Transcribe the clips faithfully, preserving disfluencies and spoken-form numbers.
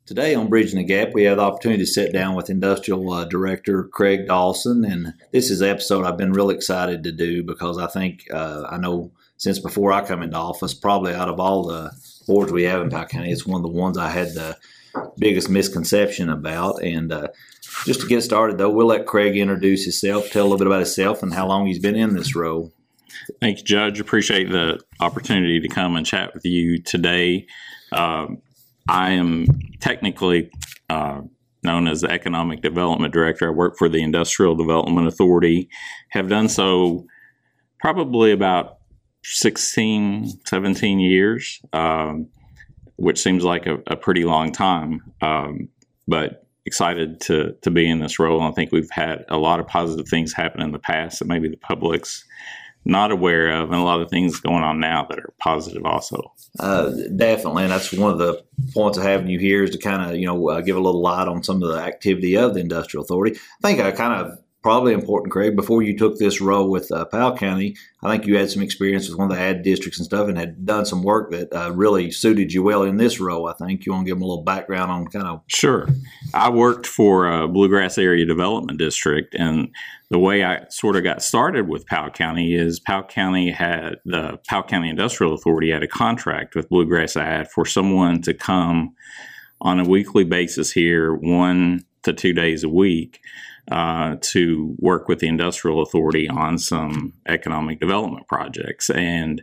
Today on Bridging the Gap, we have the opportunity to sit down with Industrial uh, Director Craig Dawson, and this is an episode I've been really excited to do because I think uh, I know since before I come into office, probably out of all the boards we have in Powell County, it's one of the ones I had the biggest misconception about. And uh, just to get started, though, we'll let Craig introduce himself, tell a little bit about himself and how long he's been in this role. Thank you, Judge. Appreciate the opportunity to come and chat with you today. Um, I am technically uh, known as the Economic Development Director. I work for the Industrial Development Authority, have done so probably about sixteen, seventeen years, um, which seems like a, a pretty long time, um, but excited to, to be in this role. I think we've had a lot of positive things happen in the past that maybe the public's not aware of, and a lot of things going on now that are positive also. Uh, definitely, and that's one of the points of having you here is to kind of, you know, uh, give a little light on some of the activity of the Industrial Authority. I think I kind of probably important, Craig, before you took this role with uh, Powell County, I think you had some experience with one of the ad districts and stuff and had done some work that uh, really suited you well in this role. I think you want to give them a little background on kind of. Sure. I worked for a Bluegrass Area Development District, and the way I sort of got started with Powell County is Powell County had, the Powell County Industrial Authority had a contract with Bluegrass Ad for someone to come on a weekly basis here, one to two days a week, uh, to work with the Industrial Authority on some economic development projects. And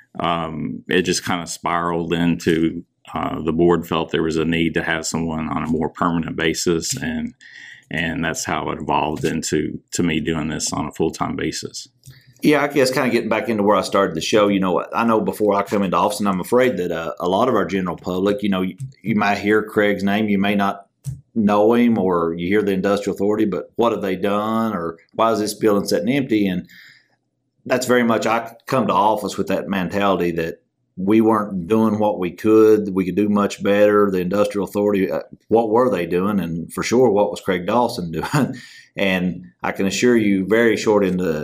um, it just kind of spiraled into uh, the board felt there was a need to have someone on a more permanent basis, and And that's how it evolved into to me doing this on a full-time basis. Yeah, I guess kind of getting back into where I started the show, you know, I know before I come into office, and I'm afraid that uh, a lot of our general public, you know, you, you might hear Craig's name, you may not know him, or you hear the Industrial Authority, but what have they done, or why is this building sitting empty? And that's very much, I come to office with that mentality that we weren't doing what we could. We could do much better. The Industrial Authority, uh, what were they doing? And for sure, what was Craig Dawson doing? And I can assure you, very short into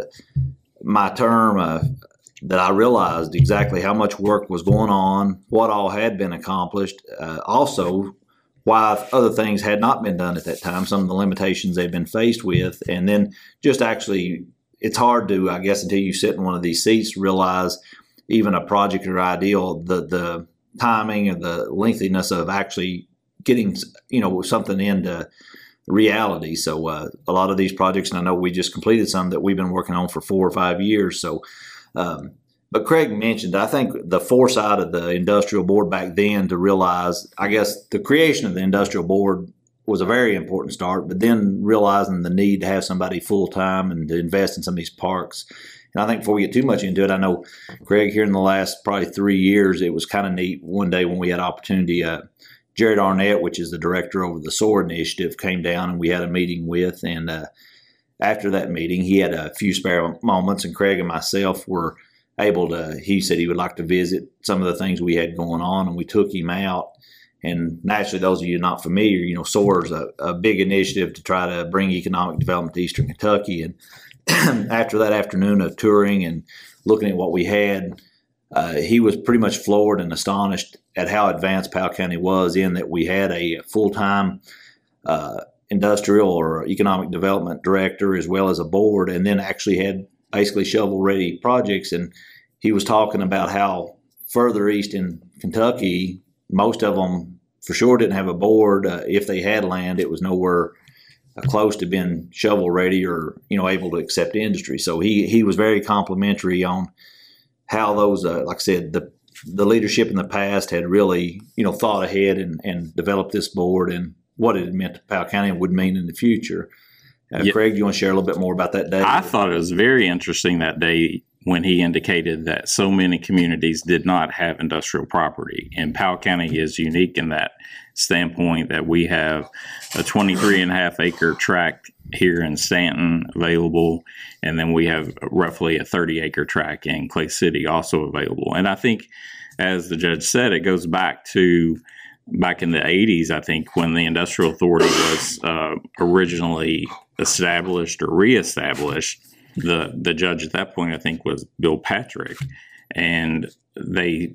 my term, uh, that I realized exactly how much work was going on, what all had been accomplished, uh, also why other things had not been done at that time, some of the limitations they've been faced with. And then just actually, it's hard to, I guess, until you sit in one of these seats, realize even a project or ideal, the the timing and the lengthiness of actually getting, you know, something into reality. So uh, a lot of these projects, and I know we just completed some that we've been working on for four or five years. So, um, but Craig mentioned, I think the foresight of the industrial board back then to realize, I guess the creation of the industrial board was a very important start, but then realizing the need to have somebody full time and to invest in some of these parks. And I think before we get too much into it, I know, Craig, here in the last probably three years, it was kind of neat. One day when we had opportunity, uh, Jared Arnett, which is the director over the SOAR initiative, came down and we had a meeting with. And uh, after that meeting, he had a few spare moments, and Craig and myself were able to, he said he would like to visit some of the things we had going on, and we took him out. And naturally, those of you not familiar, you know, SOAR is a, a big initiative to try to bring economic development to Eastern Kentucky. And after that afternoon of touring and looking at what we had, uh, he was pretty much floored and astonished at how advanced Powell County was in that we had a full-time uh, industrial or economic development director as well as a board, and then actually had basically shovel-ready projects. And he was talking about how further east in Kentucky, most of them for sure didn't have a board. Uh, if they had land, it was nowhere close to being shovel ready or, you know, able to accept industry. So he he was very complimentary on how those, uh, like I said, the the leadership in the past had really, you know, thought ahead and, and developed this board and what it meant to Powell County and would mean in the future. Uh, yeah. Craig, do you want to share a little bit more about that day? I thought it was very interesting that day when he indicated that so many communities did not have industrial property. And Powell County is unique in that standpoint that we have a twenty-three and a half acre tract here in Stanton available, and then we have roughly a thirty acre tract in Clay City also available. And I think, as the judge said, it goes back to back in the eighties, I think, when the Industrial Authority was uh, originally established or reestablished. The the judge at that point, I think, was Bill Patrick, and they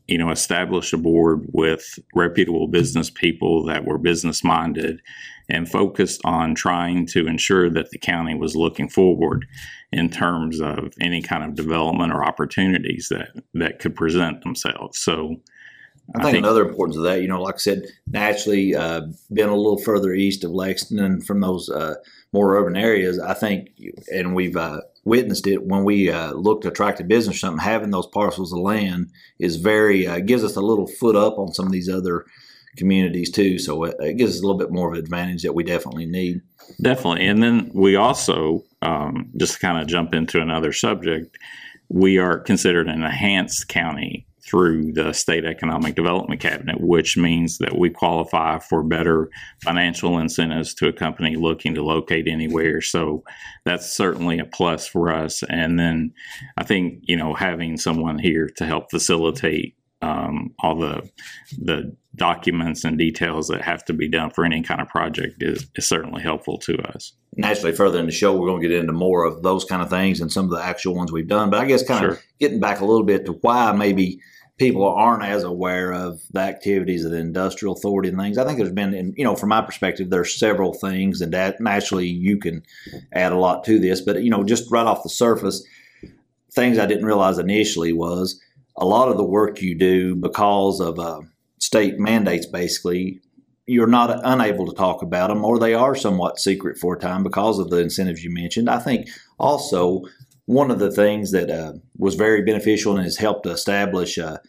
you know, establish a board with reputable business people that were business minded and focused on trying to ensure that the county was looking forward in terms of any kind of development or opportunities that, that could present themselves. So I think, I think another importance of that, you know, like I said, naturally, uh, being a little further east of Lexington from those uh, more urban areas, I think, and we've uh, witnessed it when we uh, look to attract a business or something, having those parcels of land is very, uh, gives us a little foot up on some of these other communities too. So it, it gives us a little bit more of an advantage that we definitely need. Definitely. And then we also, um, just to kind of jump into another subject, we are considered an enhanced county through the State Economic Development Cabinet, which means that we qualify for better financial incentives to a company looking to locate anywhere. So that's certainly a plus for us. And then I think, you know, having someone here to help facilitate um, all the the documents and details that have to be done for any kind of project is, is certainly helpful to us. Naturally, further in the show, we're going to get into more of those kind of things and some of the actual ones we've done. But I guess kind sure. of getting back a little bit to why maybe people aren't as aware of the activities of the Industrial Authority and things. I think there's been, you know, from my perspective, there's several things, and that naturally you can add a lot to this. But, you know, just right off the surface, things I didn't realize initially was a lot of the work you do because of uh, state mandates, basically, you're not unable to talk about them, or they are somewhat secret for a time because of the incentives you mentioned. I think also one of the things that uh, was very beneficial and has helped to establish uh,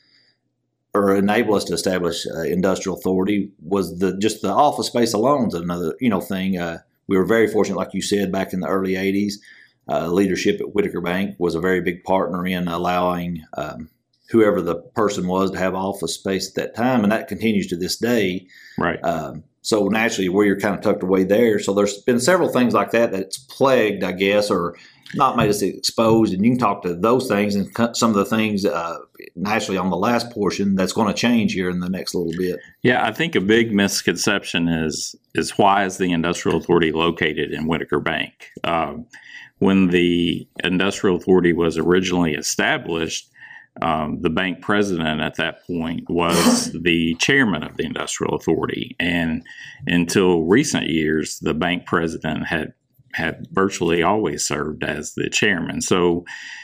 or enable us to establish uh, Industrial Authority was the just the office space alone is another you know thing. Uh, we were very fortunate, like you said, back in the early eighties. Uh, leadership at Whitaker Bank was a very big partner in allowing um, whoever the person was to have office space at that time, and that continues to this day. Right. Um, so naturally, where you're kind of tucked away there. So there's been several things like that that's plagued, I guess, or not made us exposed, and you can talk to those things and some of the things uh, naturally on the last portion that's going to change here in the next little bit. Yeah, I think a big misconception is is why is the Industrial Authority located in Whitaker Bank? Uh, when the Industrial Authority was originally established, um, the bank president at that point was the chairman of the Industrial Authority, and until recent years, the bank president had had virtually always served as the chairman. So,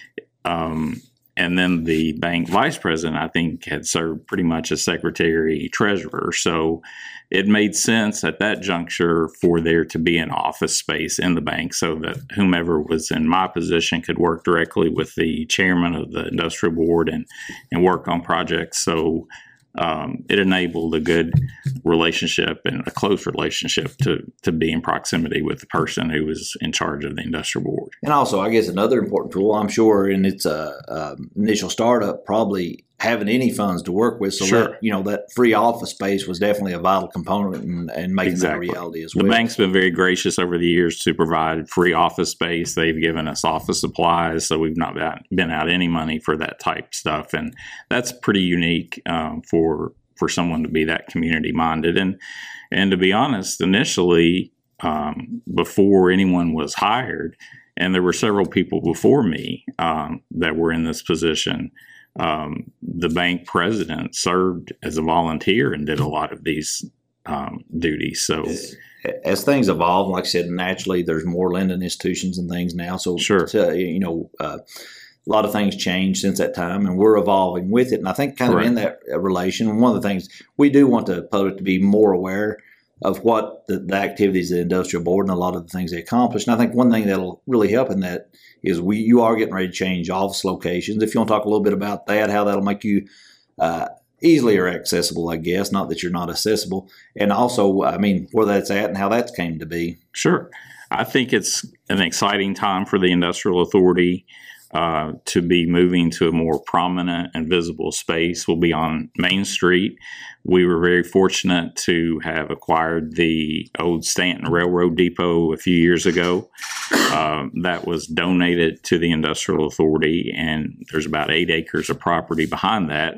um, and then the bank vice president, I think, had served pretty much as secretary treasurer. So it made sense at that juncture for there to be an office space in the bank so that whomever was in my position could work directly with the chairman of the industrial board and, and work on projects. So Um, it enabled a good relationship and a close relationship to to be in proximity with the person who was in charge of the industrial board. And also, I guess another important tool, I'm sure, in its uh, uh, initial startup, probably having any funds to work with. So, sure. that, you know, that free office space was definitely a vital component in, in making exactly. that a reality as well. The bank's been very gracious over the years to provide free office space. They've given us office supplies, so we've not been out any money for that type stuff. And that's pretty unique um, for for someone to be that community minded. And and to be honest, initially, um, before anyone was hired, and there were several people before me um, that were in this position, um, the bank president served as a volunteer and did a lot of these um, duties. So as things evolve, like I said, naturally there's more lending institutions and things now. So, sure. to, you know, uh, a lot of things changed since that time, and we're evolving with it. And I think kind of right. in that relation, one of the things we do want the public to be more aware of what the, the activities of the industrial board and a lot of the things they accomplish. And I think one thing that'll really help in that is we you are getting ready to change office locations. If you want to talk a little bit about that, how that'll make you uh, easily or accessible, I guess, not that you're not accessible. And also, I mean, where that's at and how that came to be. Sure. I think it's an exciting time for the Industrial Authority uh, to be moving to a more prominent and visible space. We'll be on Main Street. We were very fortunate to have acquired the old Stanton Railroad Depot a few years ago. Uh, that was donated to the Industrial Authority, and there's about eight acres of property behind that.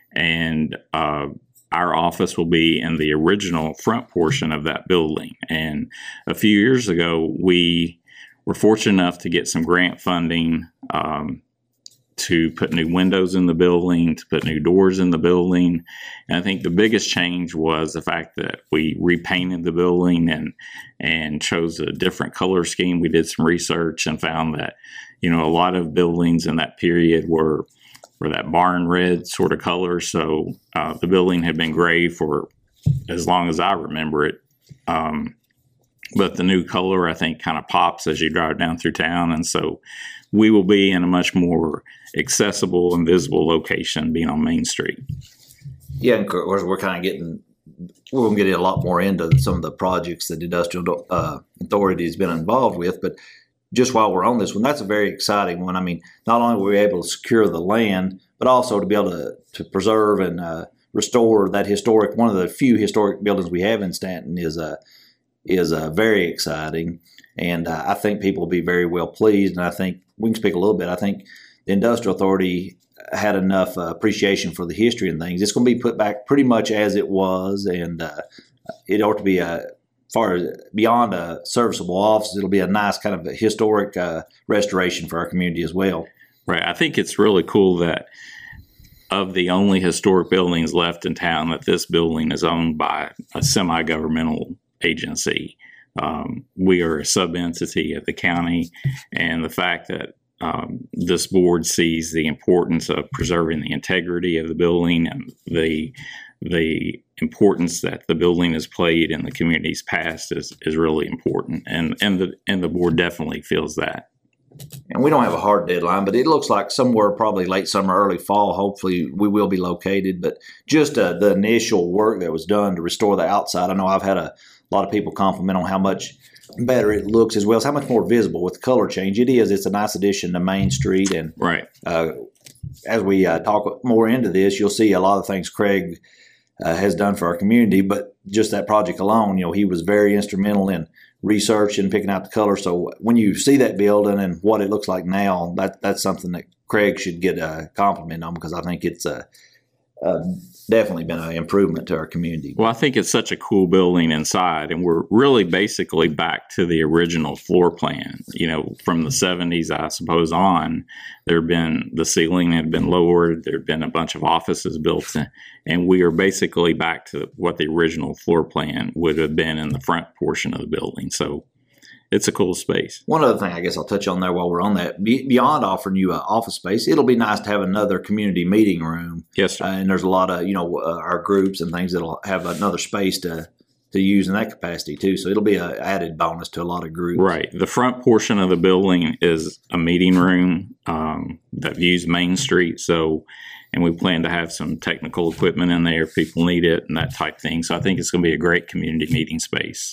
And uh, our office will be in the original front portion of that building. And a few years ago, we were fortunate enough to get some grant funding um, to put new windows in the building, to put new doors in the building. And I think the biggest change was the fact that we repainted the building and and chose a different color scheme. We did some research and found that, you know, a lot of buildings in that period were were that barn red sort of color. So uh, the building had been gray for as long as I remember it. Um, but the new color, I think, kind of pops as you drive down through town. And so we will be in a much more accessible and visible location being on Main Street. Yeah, and of course, we're kind of getting, we're going to get a lot more into some of the projects that the Industrial uh, Authority has been involved with. But just while we're on this one, that's a very exciting one. I mean, not only were we able to secure the land, but also to be able to, to preserve and uh, restore that historic, one of the few historic buildings we have in Stanton is uh, is uh, very exciting. And uh, I think people will be very well pleased. And I think we can speak a little bit. I think the Industrial Authority had enough uh, appreciation for the history and things. It's going to be put back pretty much as it was. And uh, it ought to be a, far as beyond a serviceable office, it'll be a nice kind of a historic uh, restoration for our community as well. Right. I think it's really cool that of the only historic buildings left in town, that this building is owned by a semi-governmental agency. Um, we are a sub-entity of the county, and the fact that um, this board sees the importance of preserving the integrity of the building and the the importance that the building has played in the community's past is is really important, and and the and the board definitely feels that. And we don't have a hard deadline, but it looks like somewhere probably late summer, early fall, hopefully we will be located. But just uh, the initial work that was done to restore the outside, I know I've had a lot of people compliment on how much better it looks, as well as how much more visible with the color change. It is. It's a nice addition to Main Street. And right. uh, as we uh, talk more into this, you'll see a lot of things Craig uh, has done for our community. But just that project alone, you know, he was very instrumental in research and picking out the color. So when you see that building and what it looks like now, that that's something that Craig should get a compliment on, because I think it's a, a definitely been an improvement to our community. Well, I think it's such a cool building inside, and we're really basically back to the original floor plan. You know, from the seventies, I suppose, on, there had been, the ceiling had been lowered, there had been a bunch of offices built, in, and we are basically back to what the original floor plan would have been in the front portion of the building. So it's a cool space. One other thing I guess I'll touch on there while we're on that, be, beyond offering you an office space, it'll be nice to have another community meeting room. Yes, sir. Uh, and there's a lot of, you know, uh, our groups and things that'll have another space to to use in that capacity too. So it'll be an added bonus to a lot of groups. Right. The front portion of the building is a meeting room um, that views Main Street. So, and we plan to have some technical equipment in there if people need it and that type thing. So I think it's going to be a great community meeting space.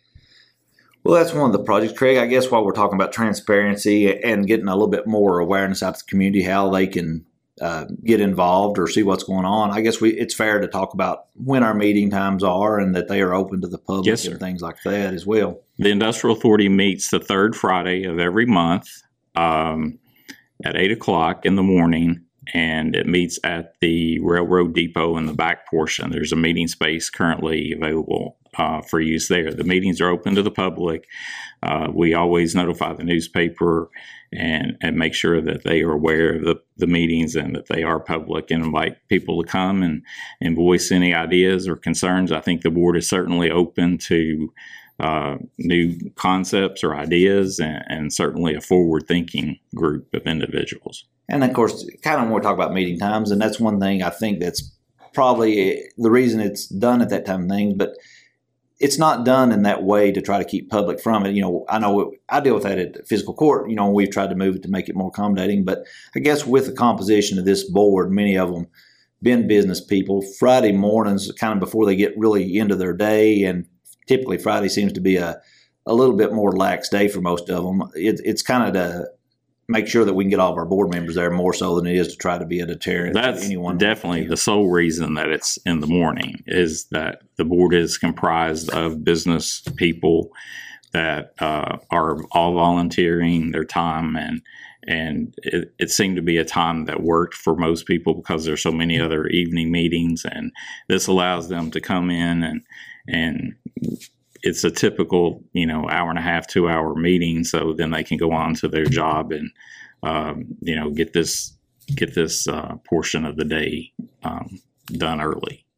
Well, that's one of the projects, Craig. I guess while we're talking about transparency and getting a little bit more awareness out to the community, how they can uh, get involved or see what's going on, I guess we it's fair to talk about when our meeting times are and that they are open to the public. Yes, and things like that as well. The Industrial Authority meets the third Friday of every month um, at eight o'clock in the morning, and it meets at the Railroad Depot in the back portion. There's a meeting space currently available Uh, for use there. The meetings are open to the public. Uh, we always notify the newspaper and, and make sure that they are aware of the, the meetings and that they are public, and invite people to come and, and voice any ideas or concerns. I think the board is certainly open to uh, new concepts or ideas, and, and certainly a forward-thinking group of individuals. And of course, kind of when we talk about meeting times, and that's one thing I think that's probably the reason it's done at that time of things, but it's not done in that way to try to keep public from it. You know, I know I deal with that at physical court. You know, we've tried to move it to make it more accommodating. But I guess with the composition of this board, many of them been business people. Friday mornings, kind of before they get really into their day, and typically Friday seems to be a, a little bit more lax day for most of them. It, it's kind of to make sure that we can get all of our board members there more so than it is to try to be a deterrent. That's to anyone. Definitely the sole reason that it's in the morning, is that the board is comprised of business people that uh, are all volunteering their time, and and it, it seemed to be a time that worked for most people because there's so many other evening meetings, and this allows them to come in and and it's a typical, you know, hour and a half, two hour meeting. So then they can go on to their job and, um, you know, get this get this uh, portion of the day um, done early.